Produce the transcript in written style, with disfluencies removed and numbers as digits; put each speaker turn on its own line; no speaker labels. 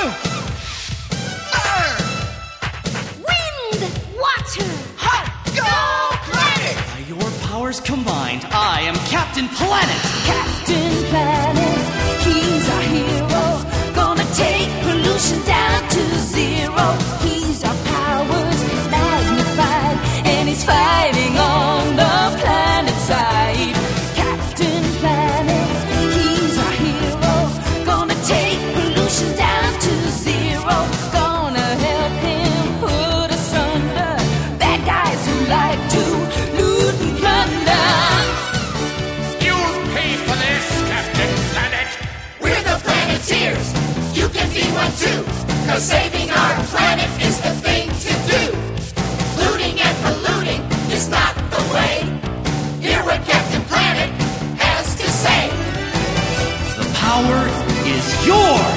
Fire!
Wind! Water!
Hot! Go Planet!
By your powers combined, I am Captain Planet!
Captain Planet, he's our hero. Gonna take pollution down to zero. He's our powers magnified, and he's fighting on the planet side. Captain Planet, he's our hero. Gonna take pollution down to zero. Gonna help him put asunder bad guys who like to loot and plunder.
You'll pay for this, Captain Planet.
We're the Planeteers. You can be one too. 'Cause saving our planet is the thing to do. Looting and polluting is not the way. Hear what Captain Planet has to say.
The power is yours!